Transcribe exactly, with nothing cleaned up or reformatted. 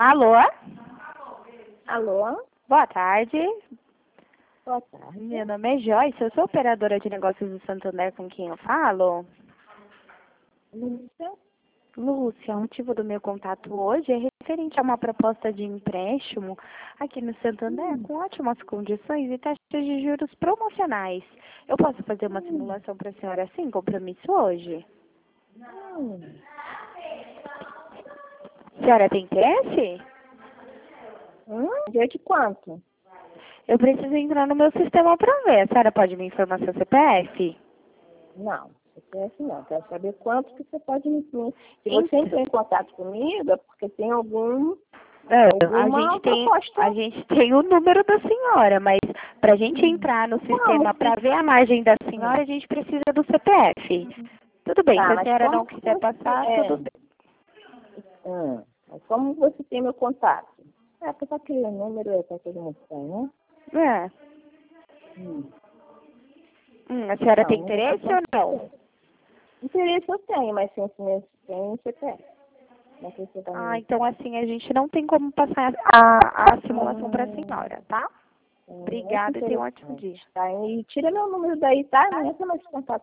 Alô? Alô? Boa tarde. Boa tarde. Meu nome é Joyce, eu sou operadora de negócios do Santander, com quem eu falo? Lúcia? Lúcia, o motivo do meu contato hoje é referente a uma proposta de empréstimo aqui no Santander, Hum. com ótimas condições e taxas de juros promocionais. Eu posso fazer uma simulação para a senhora sem compromisso hoje? Hum. A senhora tem interesse? Hum? Dia de quanto? Eu preciso entrar no meu sistema para ver. A senhora pode me informar seu C P F? Não, C P F não. Quero saber quanto que você pode me imprimir. Se Então, você entrou em contato comigo, é porque tem algum, É, a alguma gente tem, proposta. a gente tem o número da senhora, mas para a gente entrar no Não, sistema mas para ver a margem da senhora, a gente precisa do C P F. Tudo bem, se tá, a mas senhora como não que quiser você. passar, É, tudo bem. hum, mas como você tem meu contato? É, porque aquele número é para todo mundo tem, né? É. Hum. Hum, a senhora tem Não, não interesse ou não? interesse eu tenho, mas sem sem- sem C P F. Não sei se você tá Ah, me. então assim, a gente não tem como passar a, a simulação para a Hum. senhora, tá? É muito Obrigada e tenha um ótimo interessante. dia. Tá? E tira meu número daí, tá? Não entra mais em contato